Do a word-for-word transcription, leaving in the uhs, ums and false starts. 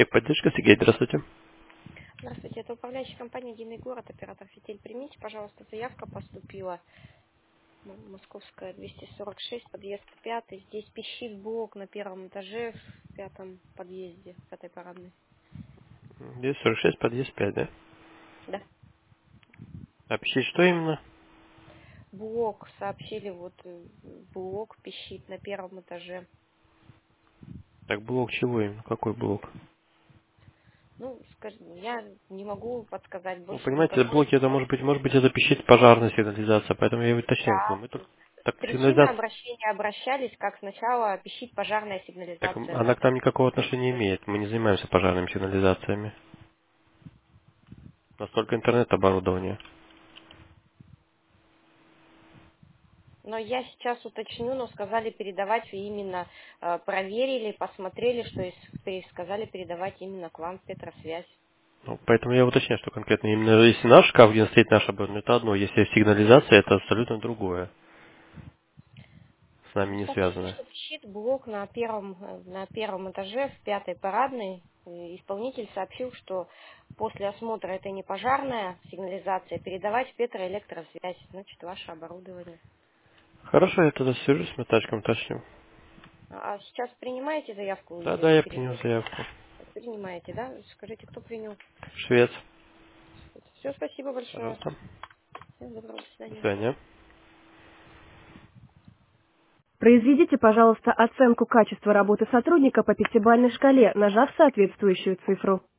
Техподдержка, Сергей, здравствуйте. Здравствуйте, это управляющая компания «Единый город», оператор «Фитиль». Примите, пожалуйста, заявка поступила. М- Московская, двести сорок шесть, подъезд пятый. Здесь пищит блок на первом этаже в пятом подъезде, в пятой парадной. двести сорок шесть, подъезд пять, да? Да. А пищит что именно? Блок, сообщили, вот э, блок пищит на первом этаже. Так, блок чего именно? Какой блок? Ну, скажи, я не могу подсказать Ну, больше понимаете, никакой. блоки это может быть, может быть, это пищит пожарная сигнализация, поэтому я и уточнял к Да. вам. Мы только, так, Причина сигнализация, обращения обращались, как сначала пищит пожарная так, сигнализация она на к нам никакого первом отношения не этаже. имеет. Мы не занимаемся пожарными сигнализациями. У нас только интернет-оборудование. Но я сейчас уточню, но сказали передавать именно, э, проверили, посмотрели, что есть, и сказали передавать именно к вам в Петросвязь. Ну, поэтому я уточняю, что конкретно именно если наш шкаф, где стоит наше оборудование, это одно. Если сигнализация, это абсолютно другое. С нами не Сообщили, связано. что пищит блок на первом, э, на первом этаже в пятой парадной. И исполнитель сообщил, что после осмотра это не пожарная сигнализация, передавать в Петроэлектросвязь, значит, ваше оборудование. Хорошо, я тогда свяжусь с метачком, уточню. А сейчас принимаете заявку Да, да, или я принял перед... заявку. Принимаете, да? Скажите, кто принял? Швец. Все, спасибо большое. Пожалуйста. Всего доброго, до До свидания. свидания. Произведите, пожалуйста, оценку качества работы сотрудника по пятибалльной шкале, нажав соответствующую цифру.